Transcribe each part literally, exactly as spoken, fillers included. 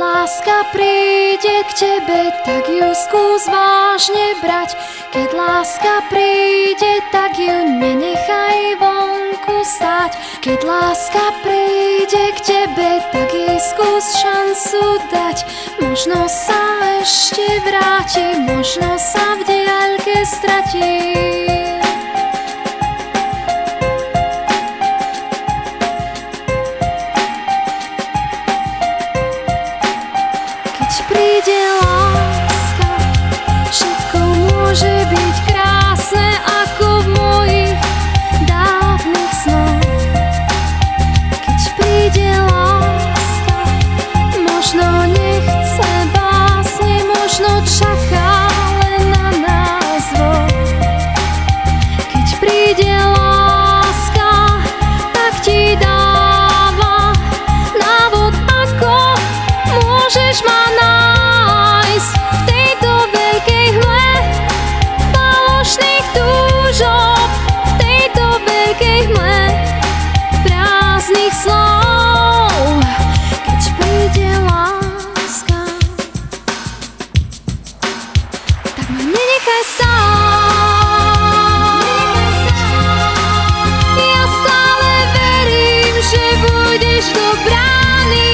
láska príde k tebe, tak ju skús vážne brať. Keď láska príde, tak ju nenechaj vonku stať. Keď láska príde k tebe, tak jej skús šancu dať. Možno sa ešte vráti, možno sa v diaľke stratí. Keď príde láska, všetko môže byť krásne ako v mojich dávnych snoch. Keď príde láska, možno nechce básne, možno čaká len na nás dvoch. Keď príde láska, tak ti dáva návod, ako môžeš ma nájsť v tejto veľkej hmle falošných túžob, v tejto veľkej hmle prázdnych slov. Keď príde láska, tak ma nenechaj sám. Ja stále verím, že budeš do brány.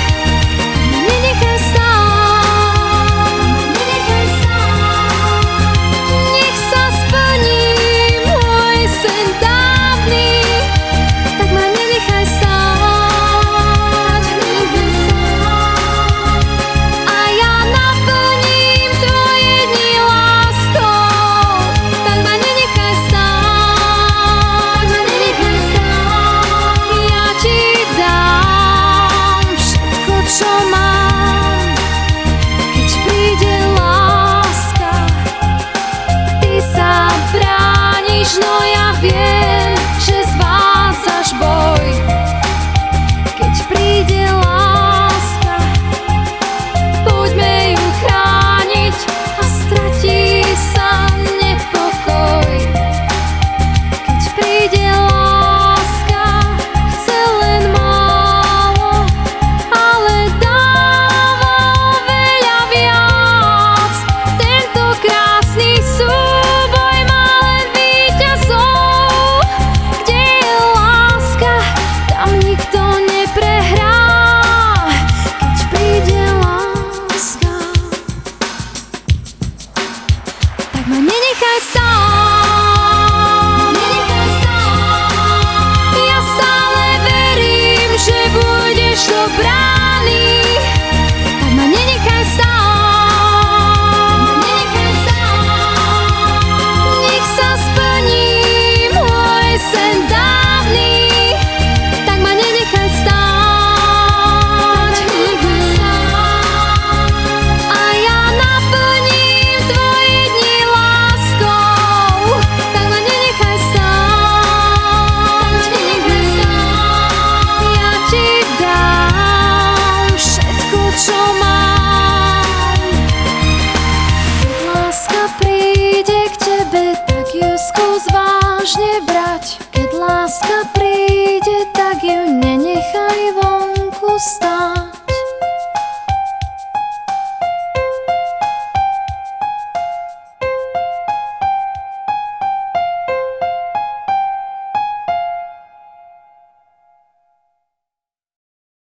No ja viem, že zvládzaš boj. Keď príde láska, poďme ju chrániť a stratí sa nepokoj. Keď príde láska, chce len málo, ale dáva veľa viac. Tento krásny súboj má len kde je láska, tam nikto neprehrá. Keď príde láska, tak ma nenechaj sám. Ja stále verím, že budeš do brány. Tak ma nenechaj sám. Nech sa splní sen dávny, tak ma nenechaj stáť. A ja naplním tvoje dni láskou, tak ma nenechaj stáť. Ja ti dám všetko, čo mám. Keď láska príde k tebe, tak ju skús vážne brať. Keď láska príde, tak ju nenechaj vonku stáť.